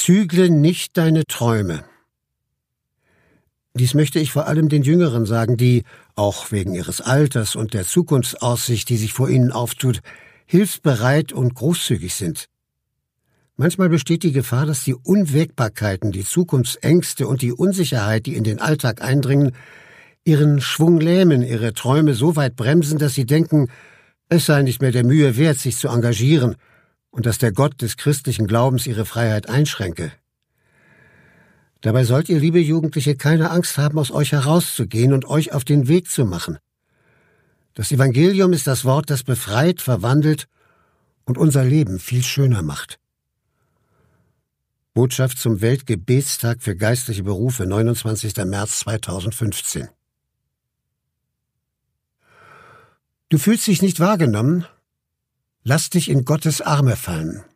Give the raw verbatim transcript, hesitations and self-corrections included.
Zügle nicht deine Träume. Dies möchte ich vor allem den Jüngeren sagen, die, auch wegen ihres Alters und der Zukunftsaussicht, die sich vor ihnen auftut, hilfsbereit und großzügig sind. Manchmal besteht die Gefahr, dass die Unwägbarkeiten, die Zukunftsängste und die Unsicherheit, die in den Alltag eindringen, ihren Schwung lähmen, ihre Träume so weit bremsen, dass sie denken, es sei nicht mehr der Mühe wert, sich zu engagieren und dass der Gott des christlichen Glaubens ihre Freiheit einschränke. Dabei sollt ihr, liebe Jugendliche, keine Angst haben, aus euch herauszugehen und euch auf den Weg zu machen. Das Evangelium ist das Wort, das befreit, verwandelt und unser Leben viel schöner macht. Botschaft zum Weltgebetstag für geistliche Berufe, neunundzwanzigster März zweitausendfünfzehn. Du fühlst dich nicht wahrgenommen? Lass dich in Gottes Arme fallen.